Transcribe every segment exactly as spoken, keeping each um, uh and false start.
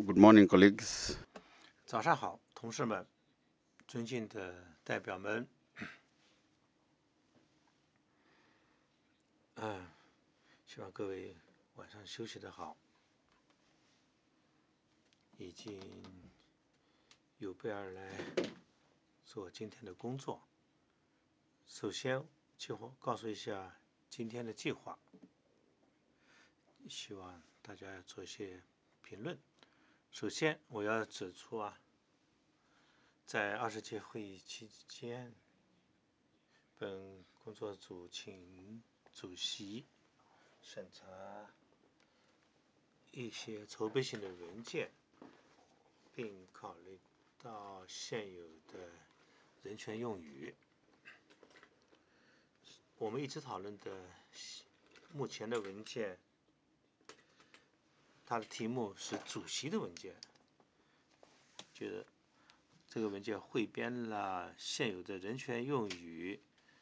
Good morning, colleagues. 早上好，同事们，尊敬的代表们，嗯，希望各位晚上休息得好，已经有备而来做今天的工作。首先，计划告诉一下今天的计划，希望大家要做一些评论。首先，我要指出啊，在二十届会议期间，本工作组请主席审查一些筹备性的文件，并考虑到现有的人权用语。我们一直讨论的目前的文件，它的题目是主席的文件，就是这个文件汇编了现有的人权用语，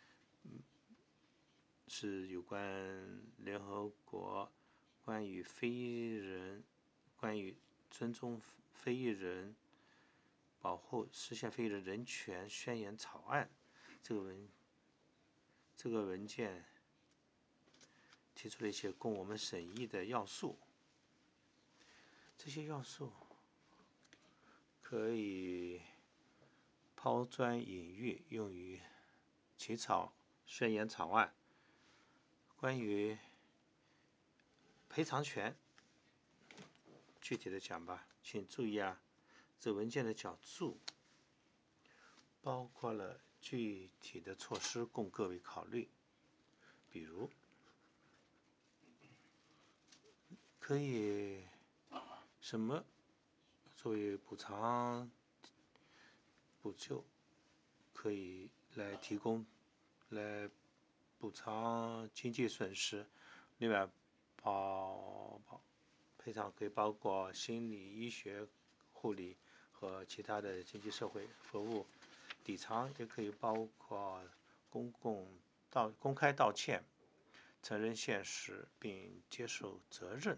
是有关联合国关于非裔人、关于尊重非裔人、保护实现非裔人人权宣言草案。这个文这个文件提出了一些供我们审议的要素，这些要素可以抛砖引玉，用于起草宣言草案。关于赔偿权，具体的讲吧，请注意啊，这文件的脚注包括了具体的措施供各位考虑，比如可以什么作为补偿补救，可以来提供来补偿经济损失。另外，保保赔偿可以包括心理医学护理和其他的经济社会服务。抵偿也可以包括公共道公开道歉，承认现实并接受责任。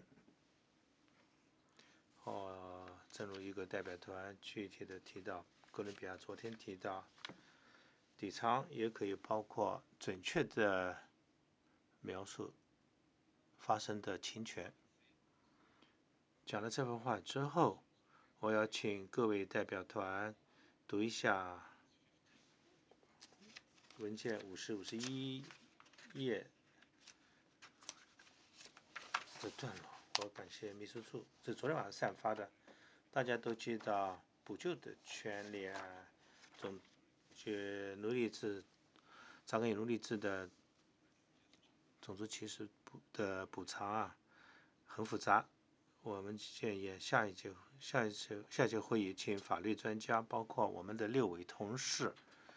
哦，正如一个代表团具体的提到，哥伦比亚昨天提到，抵偿也可以包括准确的描述发生的侵权。讲了这番话之后，我要请各位代表团读一下文件五十、五十一页的段落。我感谢秘书处，是昨天晚上散发的，大家都知道补救的权利啊，种学奴隶制、扎根于奴隶制的种族歧视的补偿啊，很复杂。我们建议下一届、下一次、下一届会议请法律专家，包括我们的六位同事，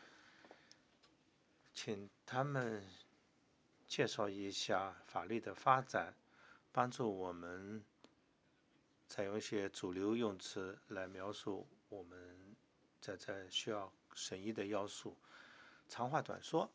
请他们介绍一下法律的发展，帮助我们采用一些主流用词来描述我们在这需要审议的要素。长话短说，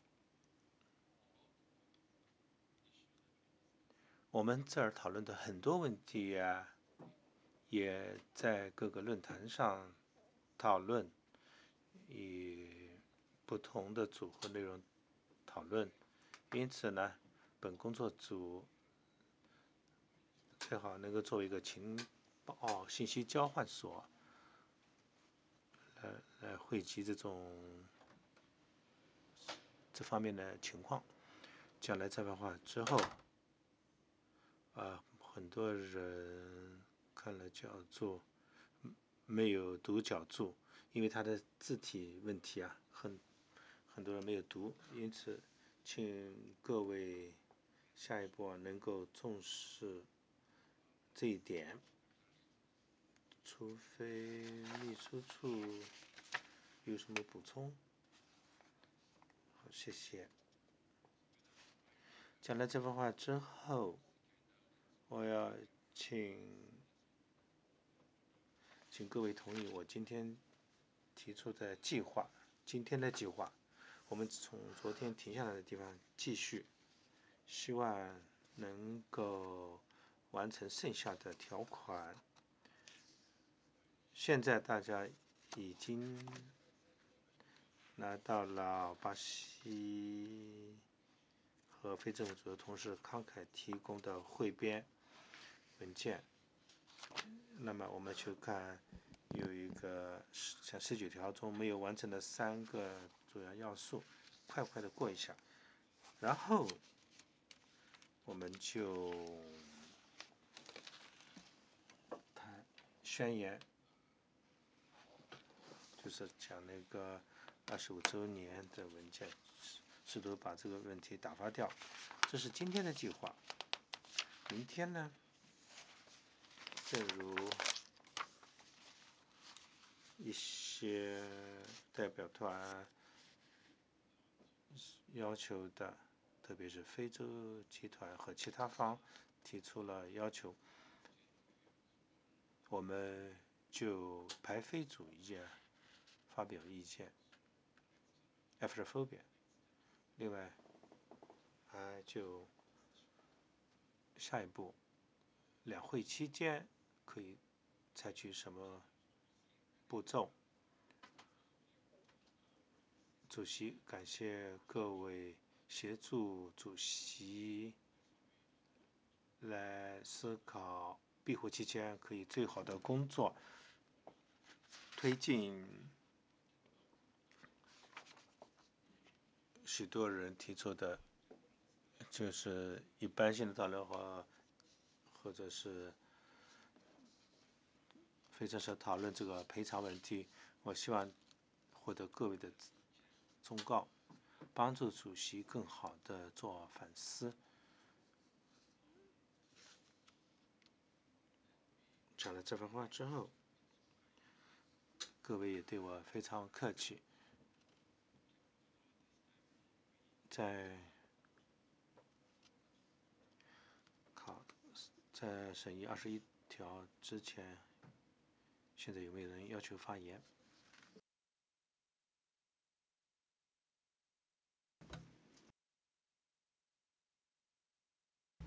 我们这儿讨论的很多问题呀、啊，也在各个论坛上讨论，以不同的组合内容讨论。因此呢，本工作组最好能够作为一个情报信息交换所，来来汇集这种这方面的情况。讲了这番话之后，啊，很多人看了脚注，没有读脚注，因为它的字体问题啊，很很多人没有读，因此请各位下一步能够重视这一点，除非秘书处有什么补充。好，谢谢。讲了这番话之后，我要请请各位同意我今天提出的计划。今天的计划，我们从昨天停下来的地方继续，希望能够完成剩下的条款。 现在大家已经拿到了巴西和非政府组织同事慷慨提供的汇编文件。那么我们去看有一个像十九条中没有完成的三个主要要素，快快的过一下，然后我们就谈宣言，就是讲那个二十五周年的文件，试图把这个问题打发掉。这是今天的计划。明天呢，正如一些代表团要求的，特别是非洲集团和其他方提出了要求，我们就排非主义啊发表意见 Afrophobia。 另外还就下一步两会期间可以采取什么步骤。主席感谢各位协助主席来思考闭会期间可以最好的工作，推进许多人提出的就是一般性的导流和或者是非正式讨论这个赔偿问题。我希望获得各位的忠告，帮助主席更好的做反思。讲了这番话之后，各位也对我非常客气，在考在审议二十一条之前，现在有没有人要求发言？